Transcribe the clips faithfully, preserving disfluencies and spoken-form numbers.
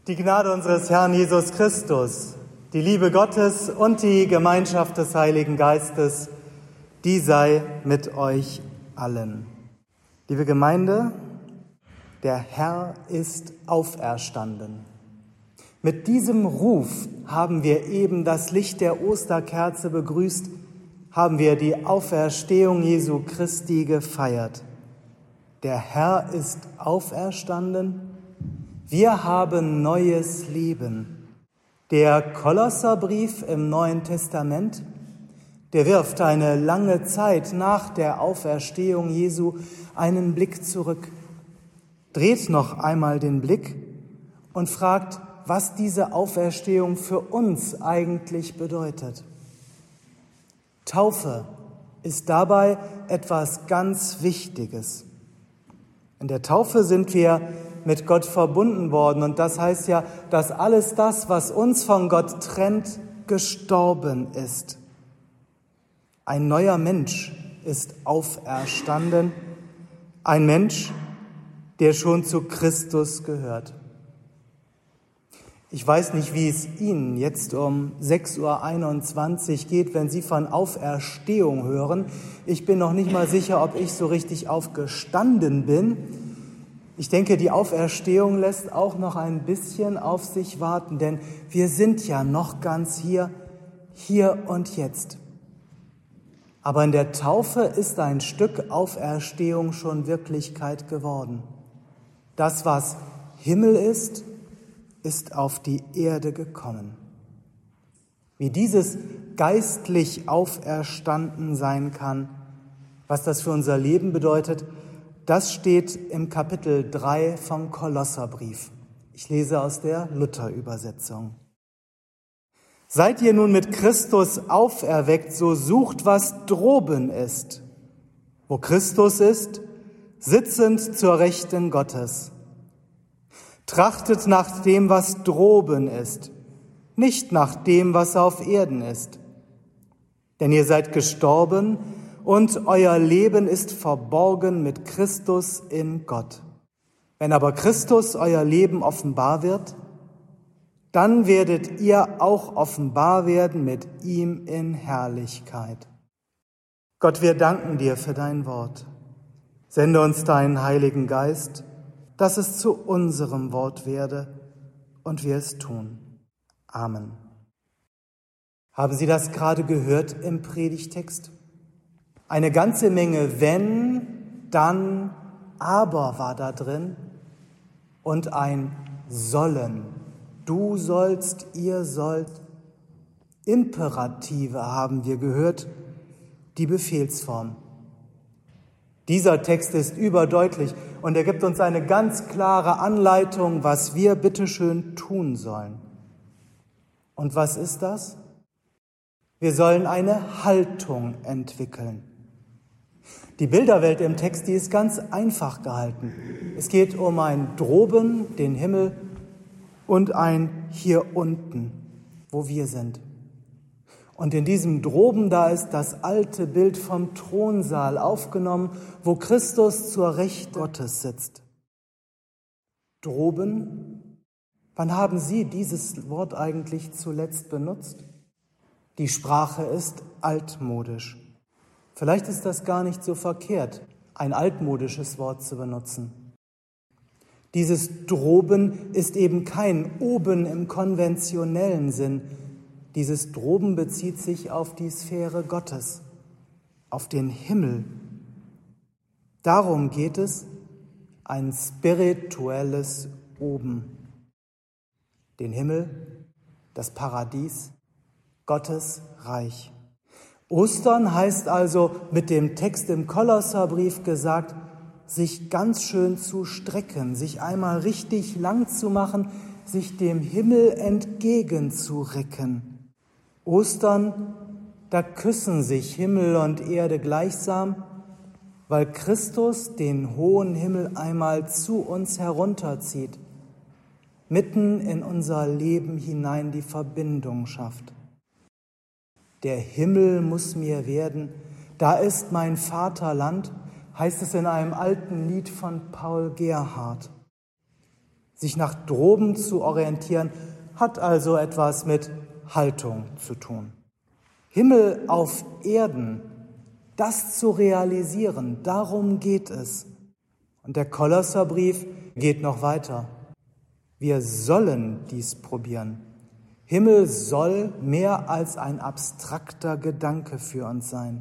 Die Gnade unseres Herrn Jesus Christus, die Liebe Gottes und die Gemeinschaft des Heiligen Geistes, die sei mit euch allen. Liebe Gemeinde, der Herr ist auferstanden. Mit diesem Ruf haben wir eben das Licht der Osterkerze begrüßt, haben wir die Auferstehung Jesu Christi gefeiert. Der Herr ist auferstanden. Wir haben neues Leben. Der Kolosserbrief im Neuen Testament, der wirft eine lange Zeit nach der Auferstehung Jesu einen Blick zurück, dreht noch einmal den Blick und fragt, was diese Auferstehung für uns eigentlich bedeutet. Taufe ist dabei etwas ganz Wichtiges. In der Taufe sind wir mit Gott verbunden worden. Und das heißt ja, dass alles das, was uns von Gott trennt, gestorben ist. Ein neuer Mensch ist auferstanden. Ein Mensch, der schon zu Christus gehört. Ich weiß nicht, wie es Ihnen jetzt um sechs Uhr einundzwanzig geht, wenn Sie von Auferstehung hören. Ich bin noch nicht mal sicher, ob ich so richtig aufgestanden bin. Ich denke, die Auferstehung lässt auch noch ein bisschen auf sich warten, denn wir sind ja noch ganz hier, hier und jetzt. Aber in der Taufe ist ein Stück Auferstehung schon Wirklichkeit geworden. Das, was Himmel ist, ist auf die Erde gekommen. Wie dieses geistlich auferstanden sein kann, was das für unser Leben bedeutet, das steht im Kapitel drei vom Kolosserbrief. Ich lese aus der Luther-Übersetzung. Seid ihr nun mit Christus auferweckt, so sucht, was droben ist. Wo Christus ist, sitzend zur Rechten Gottes. Trachtet nach dem, was droben ist, nicht nach dem, was auf Erden ist. Denn ihr seid gestorben, und euer Leben ist verborgen mit Christus in Gott. Wenn aber Christus euer Leben offenbar wird, dann werdet ihr auch offenbar werden mit ihm in Herrlichkeit. Gott, wir danken dir für dein Wort. Sende uns deinen Heiligen Geist, dass es zu unserem Wort werde und wir es tun. Amen. Haben Sie das gerade gehört im Predigtext? Eine ganze Menge wenn, dann, aber war da drin und ein sollen. Du sollst, ihr sollt. Imperative haben wir gehört, die Befehlsform. Dieser Text ist überdeutlich und er gibt uns eine ganz klare Anleitung, was wir bitteschön tun sollen. Und was ist das? Wir sollen eine Haltung entwickeln. Die Bilderwelt im Text, die ist ganz einfach gehalten. Es geht um ein Droben, den Himmel, und ein hier unten, wo wir sind. Und in diesem Droben, da ist das alte Bild vom Thronsaal aufgenommen, wo Christus zur Rechten Gottes sitzt. Droben, wann haben Sie dieses Wort eigentlich zuletzt benutzt? Die Sprache ist altmodisch. Vielleicht ist das gar nicht so verkehrt, ein altmodisches Wort zu benutzen. Dieses Droben ist eben kein Oben im konventionellen Sinn. Dieses Droben bezieht sich auf die Sphäre Gottes, auf den Himmel. Darum geht es, ein spirituelles Oben. Den Himmel, das Paradies, Gottes Reich. Ostern heißt also mit dem Text im Kolosserbrief gesagt, sich ganz schön zu strecken, sich einmal richtig lang zu machen, sich dem Himmel entgegenzurecken. Ostern, da küssen sich Himmel und Erde gleichsam, weil Christus den hohen Himmel einmal zu uns herunterzieht, mitten in unser Leben hinein die Verbindung schafft. Der Himmel muss mir werden, da ist mein Vaterland, heißt es in einem alten Lied von Paul Gerhardt. Sich nach droben zu orientieren, hat also etwas mit Haltung zu tun. Himmel auf Erden, das zu realisieren, darum geht es. Und der Kolosserbrief geht noch weiter. Wir sollen dies probieren. Himmel soll mehr als ein abstrakter Gedanke für uns sein.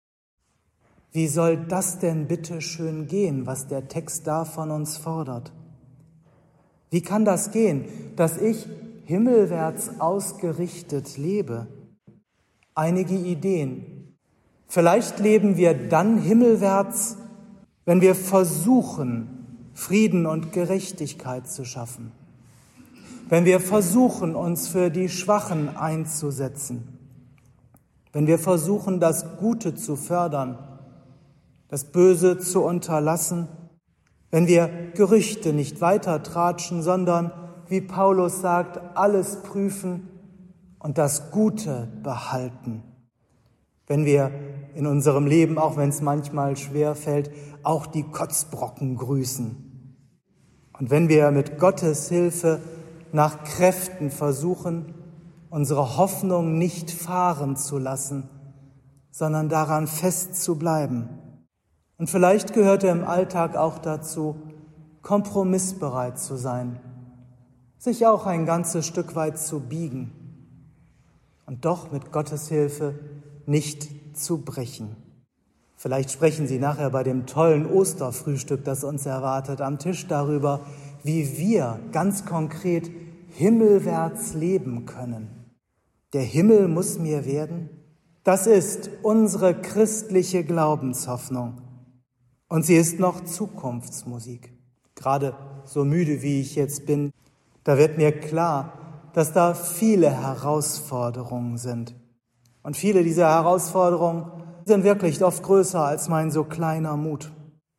Wie soll das denn bitte schön gehen, was der Text da von uns fordert? Wie kann das gehen, dass ich himmelwärts ausgerichtet lebe? Einige Ideen. Vielleicht leben wir dann himmelwärts, wenn wir versuchen, Frieden und Gerechtigkeit zu schaffen. Wenn wir versuchen, uns für die Schwachen einzusetzen. Wenn wir versuchen, das Gute zu fördern, das Böse zu unterlassen. Wenn wir Gerüchte nicht weitertratschen, sondern, wie Paulus sagt, alles prüfen und das Gute behalten. Wenn wir in unserem Leben, auch wenn es manchmal schwer fällt, auch die Kotzbrocken grüßen. Und wenn wir mit Gottes Hilfe nach Kräften versuchen, unsere Hoffnung nicht fahren zu lassen, sondern daran fest zu bleiben. Und vielleicht gehört im Alltag auch dazu, kompromissbereit zu sein, sich auch ein ganzes Stück weit zu biegen und doch mit Gottes Hilfe nicht zu brechen. Vielleicht sprechen Sie nachher bei dem tollen Osterfrühstück, das uns erwartet, am Tisch darüber, wie wir ganz konkret himmelwärts leben können. Der Himmel muss mir werden. Das ist unsere christliche Glaubenshoffnung. Und sie ist noch Zukunftsmusik. Gerade so müde, wie ich jetzt bin, da wird mir klar, dass da viele Herausforderungen sind. Und viele dieser Herausforderungen sind wirklich oft größer als mein so kleiner Mut.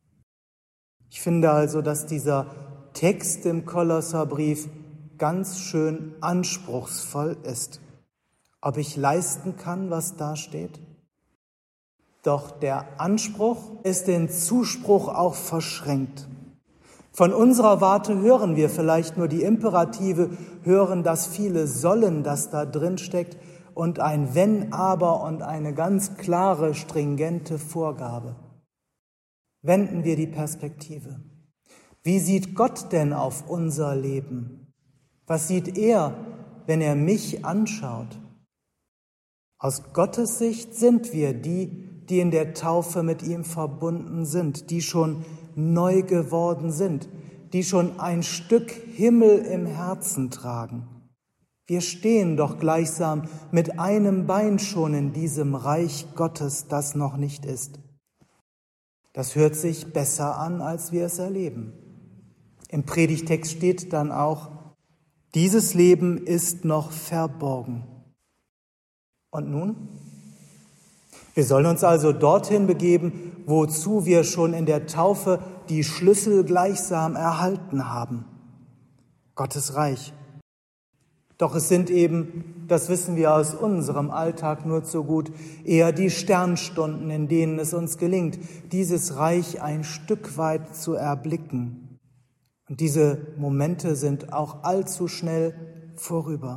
Ich finde also, dass dieser Text im Kolosserbrief ganz schön anspruchsvoll ist. Ob ich leisten kann, was da steht? Doch der Anspruch ist den Zuspruch auch verschränkt. Von unserer Warte hören wir vielleicht nur die Imperative, hören das viele Sollen, das da drin steckt, und ein Wenn, Aber und eine ganz klare, stringente Vorgabe. Wenden wir die Perspektive. Wie sieht Gott denn auf unser Leben? Was sieht er, wenn er mich anschaut? Aus Gottes Sicht sind wir die, die in der Taufe mit ihm verbunden sind, die schon neu geworden sind, die schon ein Stück Himmel im Herzen tragen. Wir stehen doch gleichsam mit einem Bein schon in diesem Reich Gottes, das noch nicht ist. Das hört sich besser an, als wir es erleben. Im Predigtext steht dann auch, dieses Leben ist noch verborgen. Und nun? Wir sollen uns also dorthin begeben, wozu wir schon in der Taufe die Schlüssel gleichsam erhalten haben. Gottes Reich. Doch es sind eben, das wissen wir aus unserem Alltag nur zu gut, eher die Sternstunden, in denen es uns gelingt, dieses Reich ein Stück weit zu erblicken. Und diese Momente sind auch allzu schnell vorüber.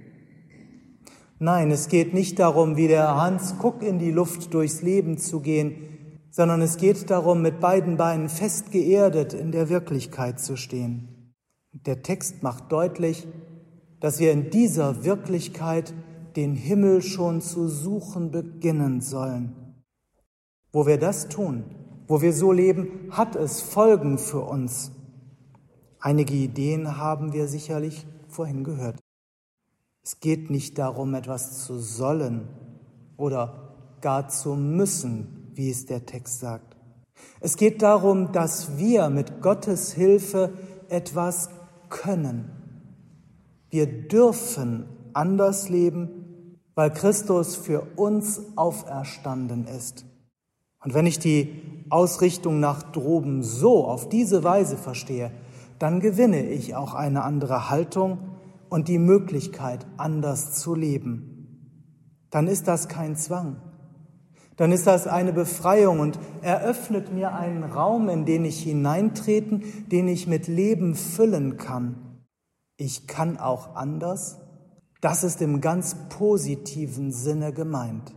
Nein, es geht nicht darum, wie der Hans Kuck in die Luft durchs Leben zu gehen, sondern es geht darum, mit beiden Beinen fest geerdet in der Wirklichkeit zu stehen. Der Text macht deutlich, dass wir in dieser Wirklichkeit den Himmel schon zu suchen beginnen sollen. Wo wir das tun, wo wir so leben, hat es Folgen für uns. Einige Ideen haben wir sicherlich vorhin gehört. Es geht nicht darum, etwas zu sollen oder gar zu müssen, wie es der Text sagt. Es geht darum, dass wir mit Gottes Hilfe etwas können. Wir dürfen anders leben, weil Christus für uns auferstanden ist. Und wenn ich die Ausrichtung nach droben so auf diese Weise verstehe, dann gewinne ich auch eine andere Haltung und die Möglichkeit, anders zu leben. Dann ist das kein Zwang. dann ist das eine Befreiung und eröffnet mir einen Raum, in den ich hineintreten, den ich mit Leben füllen kann. Ich kann auch anders. Das ist im ganz positiven Sinne gemeint.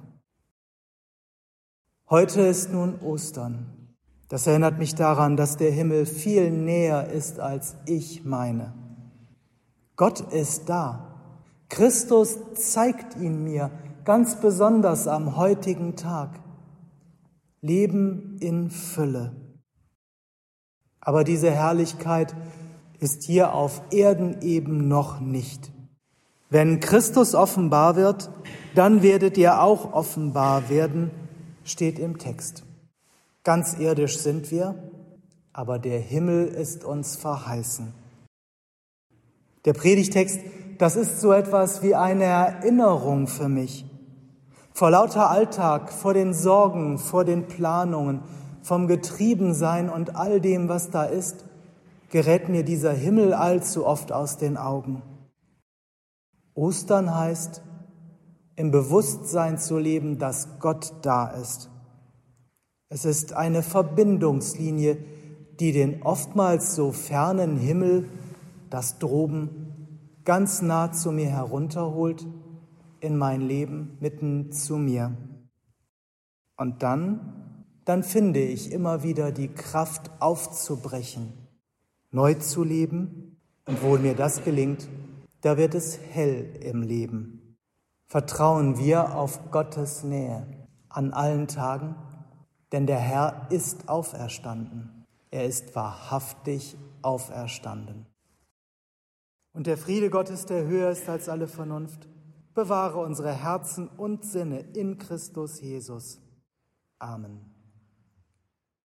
Heute ist nun Ostern. Das erinnert mich daran, dass der Himmel viel näher ist, als ich meine. Gott ist da. Christus zeigt ihn mir, ganz besonders am heutigen Tag. Leben in Fülle. Aber diese Herrlichkeit ist hier auf Erden eben noch nicht. Wenn Christus offenbar wird, dann werdet ihr auch offenbar werden, steht im Text. Ganz irdisch sind wir, aber der Himmel ist uns verheißen. Der Predigtext, das ist so etwas wie eine Erinnerung für mich. Vor lauter Alltag, vor den Sorgen, vor den Planungen, vom Getriebensein und all dem, was da ist, gerät mir dieser Himmel allzu oft aus den Augen. Ostern heißt, im Bewusstsein zu leben, dass Gott da ist. Es ist eine Verbindungslinie, die den oftmals so fernen Himmel, das Droben, ganz nah zu mir herunterholt, in mein Leben, mitten zu mir. Und dann, dann finde ich immer wieder die Kraft aufzubrechen, neu zu leben. Und wo mir das gelingt, da wird es hell im Leben. Vertrauen wir auf Gottes Nähe an allen Tagen, denn der Herr ist auferstanden. Er ist wahrhaftig auferstanden. Und der Friede Gottes, der höher ist als alle Vernunft, bewahre unsere Herzen und Sinne in Christus Jesus. Amen.